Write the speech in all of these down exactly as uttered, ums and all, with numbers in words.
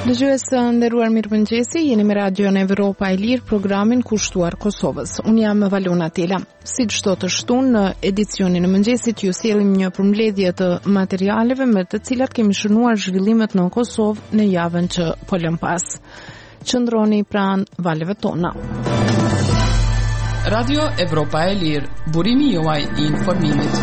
Dëgjues të nderuar, mirëmëngjesi, jeni me Radio në Evropa e Lirë, programin kushtuar Kosovës. Unë jam Valona Tela. Siç çdo të shtunë në edicionin e mëngjesit ju sjellim një përmbledhje të materialeve me të cilat kemi shënuar zhvillimet në Kosovë në javën që po lëm pas. Qëndroni pranë valeve tona. Radio Evropa e Lirë, burimi juaj i informimit.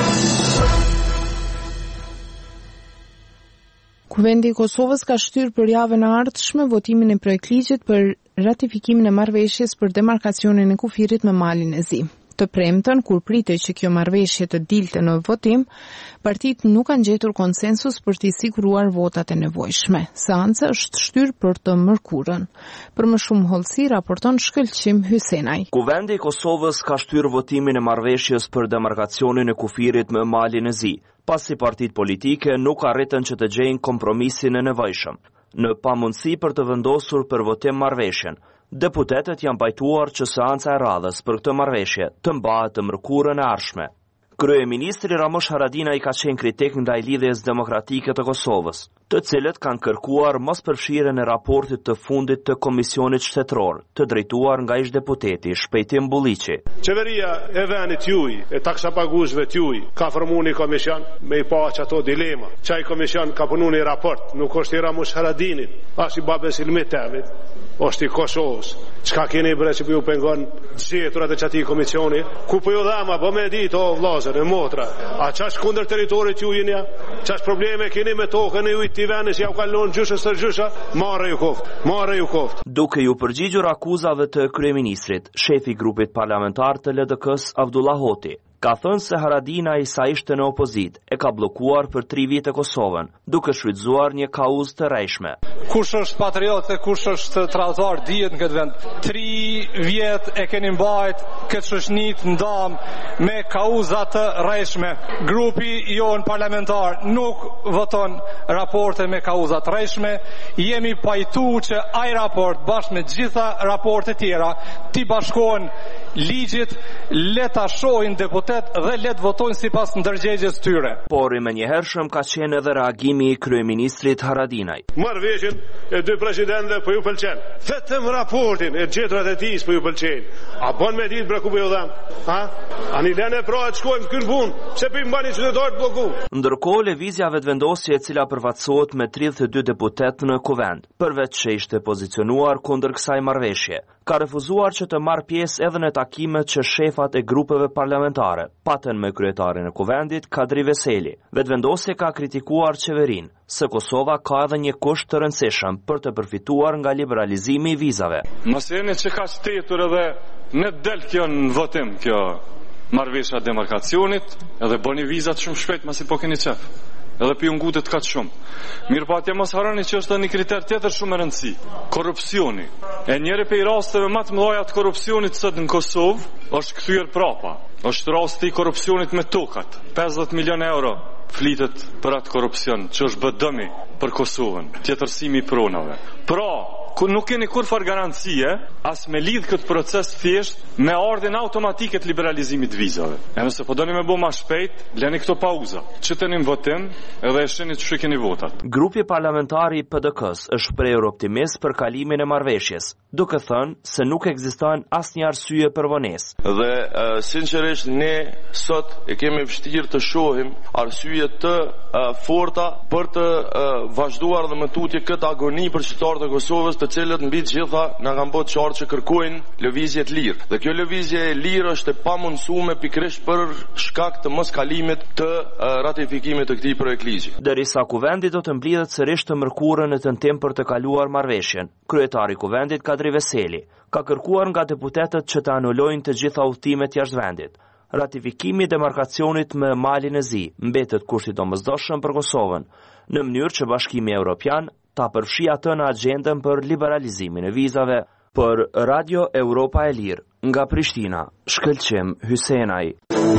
Kuvendi i Kosovës ka shtyrë për javën e ardhshme votimin e projektligjit për ratifikimin e marrëveshjes për demarkacionin e kufirit me Malin e Zi. Të premten, kur pritej që kjo marrëveshje të dilte në votim, partitë nuk kanë gjetur konsensus për t'i siguruar votat e nevojshme. Seanca është shtyrë për të mërkurën. Për më shumë hollësi raporton Shkëlqim Hysenaj. Kuvendi i Kosovës ka shtyrë votimin e marrëveshjes për demarkacionin e kufirit me Malin e Zi, pasi partitë politike nuk arritën që të gjejnë kompromisin e nevojshëm. Në pamundësi për të vendosur për votim marrëveshjen, deputetët janë pajtuar që seanca e radhës për këtë marrëveshje të mbahet të mërkurën e ardhshme. Kryeministri Ramush Haradinaj ka qenë kritik ndaj lidhjes demokratike të Kosovës, të cilët kanë kërkuar mos përfshirjen e raportit të fundit të Komisionit Shtetëror, të drejtuar nga ish-deputeti Shpejtim Bulliqi. Qeveria e vendit juaj, e taksapaguesve t'juaj, ka formuar një komision me i pa që ato dilema. Çaj komision ka punuar një raport, nuk është i Ramush Haradinit, as i babes Ilmetevit, është i Kosovës. Çka keni bërë që po ju pengon gjeturat e çati komisioni? Ku po ju dhama, po me ditë o vllazër e motra. A çash kundër territorit ju jeni? Çash probleme keni me tokën e ju të vendit, ja u kalon gjyshës së gjysha? Marrë ju koft, marrë ju koft. Duke ju përgjigjur akuzave të kryeministrit, shefi i grupit parlamentar të L D K-s Abdullah Hoti ka thënë se Haradinaj sa ishte në opozit e ka blokuar për tri vite Kosovën, duke shfrytzuar një kauzë të rrejshme. Kush është patriot e kush është tradhtar dihet në këtë vend. Tri vjet e keni mbajt këtë shoqënit ndam me kauza të rrejshme. Grupi jon parlamentar nuk voton raporte me kauza të rrejshme. Jemi pajtuar që ai raport bashkë me gjitha raportet tjera ti bashkohen ligjit, le ta shohin deputet dhe le të votojnë sipas ndërgjegjes tyre. Por i menjëhershëm ka qenë edhe reagimi i kryeministrit Haradinaj. Marrëveshjen e dy presidentëve po ju pëlqen. Vetëm raportin e gjeturat e tij po ju pëlqen. A bën me ditë breku po ju dham? Ha? Ani lënë pra të shkojmë këtu në punë, pse po i mbani qytetarët bloku? Ndërkohë lëvizja vetëvendosje e cila përfaqësohet me tridhjetë e dy deputet në kuvend, përveç që ishte pozicionuar kundër kësaj marrëveshje, ka refuzuar që të marrë pjesë edhe në takimet që shefat e grupeve parlamentare patën me kryetarin e kuvendit Kadri Veseli. Vetëvendosje ka kritikuar qeverinë se Kosova ka edhe një kusht të rëndësishëm për të përfituar nga liberalizimi i vizave. Mos jeni që ka shtetur edhe në del kjo në votim kjo marrëveshja e demarkacionit, edhe bëni vizat shumë shpejt masi po keni qef. Edhe pi ngutet ka të shumë. Mirë po atje mos harroni që është një kriter tjetër shumë e rëndësi. Korrupsioni. E njëri prej rasteve më të mëdha të korrupsionit sot në Kosovë është kthyer prapa. Është rasti i korrupsionit me tokat. pesëdhjetë milionë euro flitet për atë korrupsion që është bë dëmi për Kosovën, tjetërsimi i pronave. Pra, ku nuk keni kurfar garancie as me lidh këtë proces thjesht me ardhin automatike të liberalizimit vizave. E nëse po doni me bë më shpejt, lëni këto pauza. Çeteni në votim edhe e shihni çu keni votat. Grupi parlamentar i P D K-s është shprehur optimist për kalimin e marrëveshjes, duke thënë se nuk ekziston asnjë arsye për vonesë. Dhe uh, sinqerisht ne sot e kemi vështirë të shohim arsye të uh, forta për të uh, vazhduar dhe më tutje këtë agoni për qytetarët e Kosovës, të cilët mbi të gjitha na kanë bërë qartë që kërkojnë lëvizje të lirë. Dhe kjo lëvizje e lirë është e pamundsuar pikërisht për shkak të moskalimit të uh, ratifikimit të këtij projektligji. Derisa kuvendi do të mblidhet sërish të mërkurën në tentim për të kaluar marrëveshjen, kryetari i kuvendit Kadri Veseli ka kërkuar nga deputetët që të anulojnë të gjitha udhëtimet jashtë vendit. Ratifikimi i demarkacionit me Malin e Zi mbetet kusht i domosdoshëm për Kosovën, në mënyrë që Bashkimi Evropian ta përfshi atë në agjendën për liberalizimin e vizave. Për Radio Evropa e Lirë, nga Prishtina, Shkëlqim Hysenaj.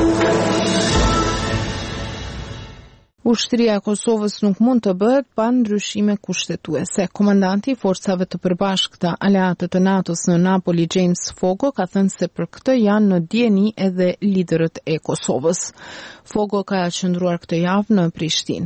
Ushtria e Kosovës nuk mund të bëhet pa ndryshime kushtetuese. Komandanti i forcave të përbashkëta aleate të NATO-s në Napoli, James Fogo, ka thënë se për këtë janë në dieni edhe liderët e Kosovës. Fogo ka qëndruar këtë javë në Prishtinë.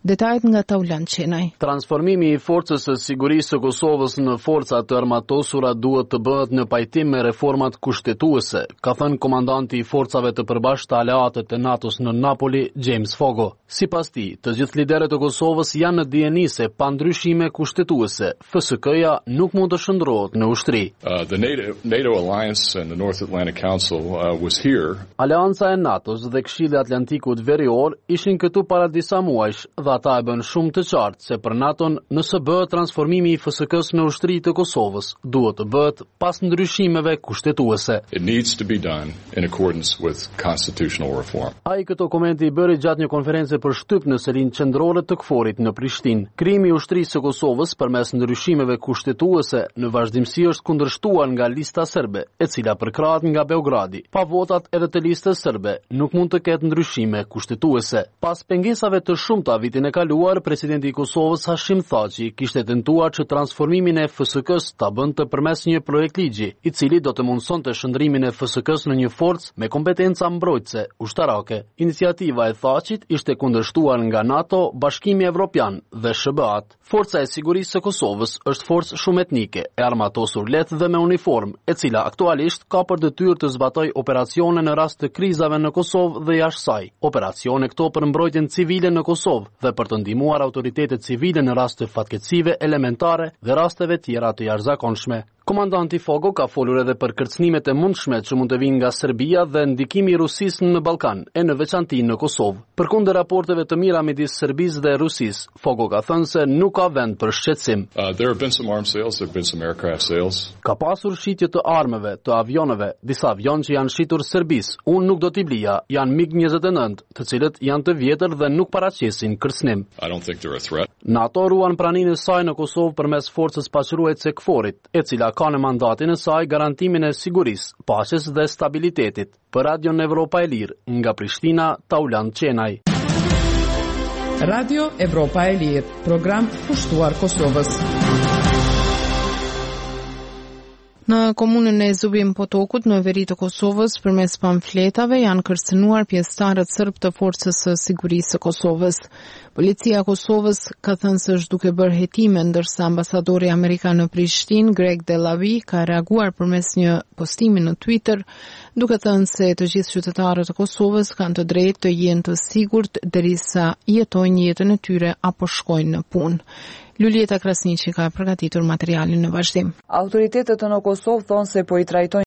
Detajet nga Taulan Qenaj. Transformimi i forcës së sigurisë së Kosovës në forca të armatosura duhet të bëhet në pajtim me reformat kushtetuese, ka thënë komandanti i forcave të përbashkëta aleate të NATO-s në Napoli, James Fogo. Sipas tij, të gjithë liderët e Kosovës janë në dijeni se pa ndryshime kushtetuese, F S K-ja nuk mund të shndrohet në ushtri. Uh, the NATO, NATO Alliance and the North Atlantic Council uh, was here. Aleanca e NATO-s dhe Këshilli Atlantikut Verior ishin këtu para disa muajsh dhe ata e bën shumë të qartë se për NATO-n nëse bëhet transformimi i F S K-s në ushtri të Kosovës, duhet të bëhet pas ndryshimeve kushtetuese. It needs to be done in accordance with constitutional reform. Ai këto komente i bëri gjatë një konferencë për shtyp në selinë qendrore të Kforit në Prishtinë. Krijimi i ushtrisë së Kosovës përmes ndryshimeve kushtetuese në vazhdimsi është kundërshtuar nga lista serbe, e cila përkrahet nga Beogradi. Pa votat edhe të listës serbe, nuk mund të ketë ndryshime kushtetuese. Pas pengesave të shumta vitin e kaluar, presidenti i Kosovës Hashim Thaçi kishte tentuar që transformimin e F S K-s ta bënte përmes një projekt ligji, i cili do të mundsonte shndrimin e F S K-s në një forcë me kompetenca mbrojtëse ushtarake. Iniciativa e Thaçit ishte kundërshtuar nga NATO, Bashkimi Evropian dhe S B A-t. Forca e sigurisë së Kosovës është forcë shumë etnike, e armatosur lehtë dhe me uniformë, e cila aktualisht ka për detyrë të zbatojë operacione në rast të krizave në Kosovë dhe jashtë saj. Operacione këto për mbrojtjen civile në Kosovë dhe për të ndihmuar autoritetet civile në rast të fatkeqësive elementare dhe rasteve tjera të jashtëzakonshme. Komandanti Fogo ka folur edhe për kërcënimet e mundshme që mund të vinë nga Serbia dhe ndikimi i Rusisë në Ballkan, e në veçanti në Kosovë. Përkundër raporteve të mira midis Serbisë dhe Rusisë, Fogo ka thënë se nuk ka vend për shqetësim. Uh, there have been some arms sales, there have been some aircraft sales. Ka pasur shitje të armëve, të avioneve, disa avion që janë shitur Serbisë. Unë nuk do t'i blija, janë MiG njëzet e nëntë, të cilët janë të vjetër dhe nuk paraqesin kërcënim. I don't think they're a threat. NATO ruan praninë e saj në Kosovë përmes forcës paqëruese Kforit, e cila ka në mandatin e saj garantimin e sigurisë, paqes dhe stabilitetit. Për Radion Evropa e Lirë, nga Prishtina, Taulan Qenaj. Radio Evropa e Lirë, program kushtuar Kosovës. Në komunën e Zubin Potokut, në veri të Kosovës, përmes pamfletave janë kërcënuar pjesëtarët serb të forcës së sigurisë së Kosovës. Policia e Kosovës ka thënë se është duke bërë hetime, ndërsa ambasadori amerikan në Prishtinë, Greg Delavi, ka reaguar përmes një postimi në Twitter, duke thënë se të gjithë qytetarët e Kosovës kanë të drejtë të jenë të sigurt derisa jetojnë jetën e tyre apo shkojnë në punë. Lulieta Krasniqi ka përgatitur materialin në vazhdim. Autoritetet në Kosovë thonë se po i trajtojnë